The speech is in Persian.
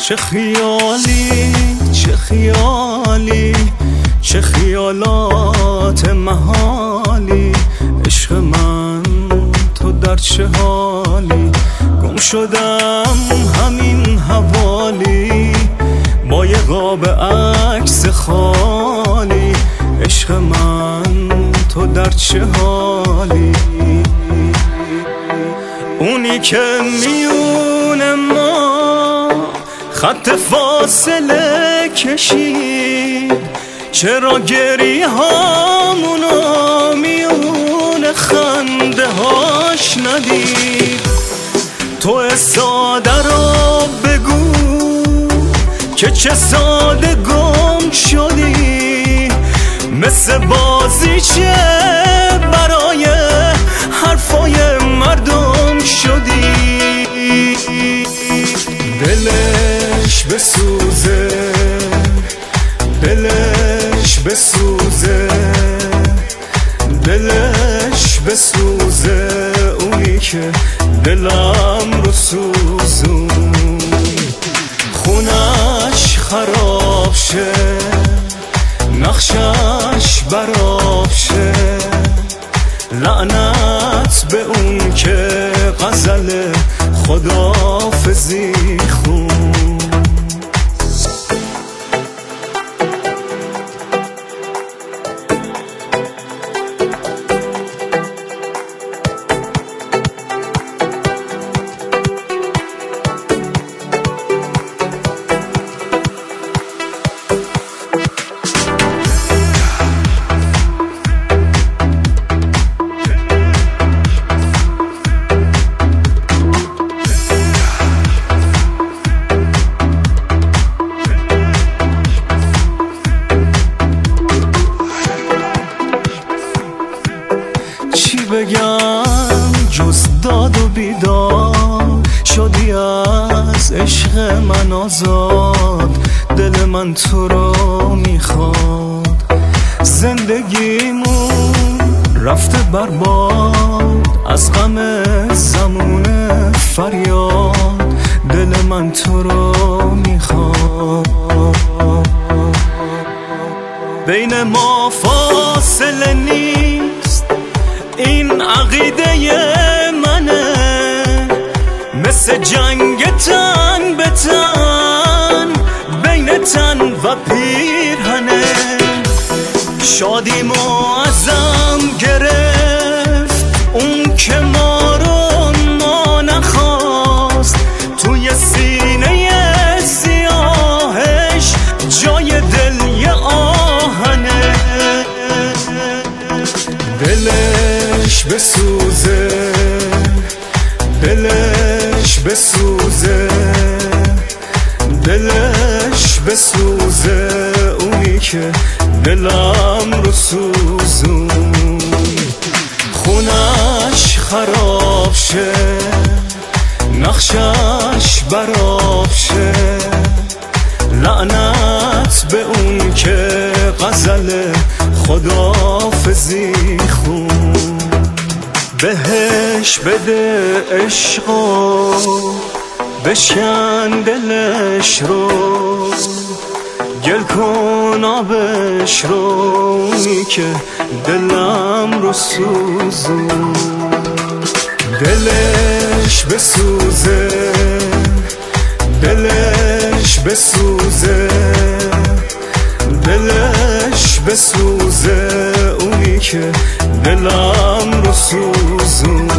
چه خیالی چه خیالی چه خیالات محالی، عشق من تو در چه حالی؟ گم شدم همین حوالی با یه قاب عکس خالی، عشق من تو در چه حالی؟ اونی که میونه ما خط فاصله کشید، چرا گریه هامونو میونه خنده هاش ندید؟ تو ساده رو بگو که چه ساده گم شدی، مثل بازیچه برای حرفای مردم شدی. دلش بسوزه دلش بسوزه دلش بسوزه، اونی که دلم رو سوزون، خونش خراب شه نقشش براب شه، لعنت به اون که غزل خداحافظی خون. بگم جز داد و بیداد، شدی از عشق من آزاد، دل من تو رو میخواد، زندگیمون رفته برباد از غم زمان فریاد، دل من تو رو میخواد. بین ما فاصله نیست، این عقیده منه، مثل جنگ تن به تن بین تن و پیرهنه، شادیمو ازم گرفت اون که ما رو ما نخواست، توی سینه سیاهش جای دل یه آهنه. دلش بسوزه دلش بسوزه دلش بسوزه، اونی که دلم رو سوزون، خونش خراب شه نقشش براب شه، لعنت به اون که غزل خداحافظی خون. بهش بده عشقو بشکن دلش رو، گل کن آبش رو، اونی که دلم رو سوزون. دلش بسوزه دلش بسوزه دلش بسوزه، اونی که دلم رو سوزون،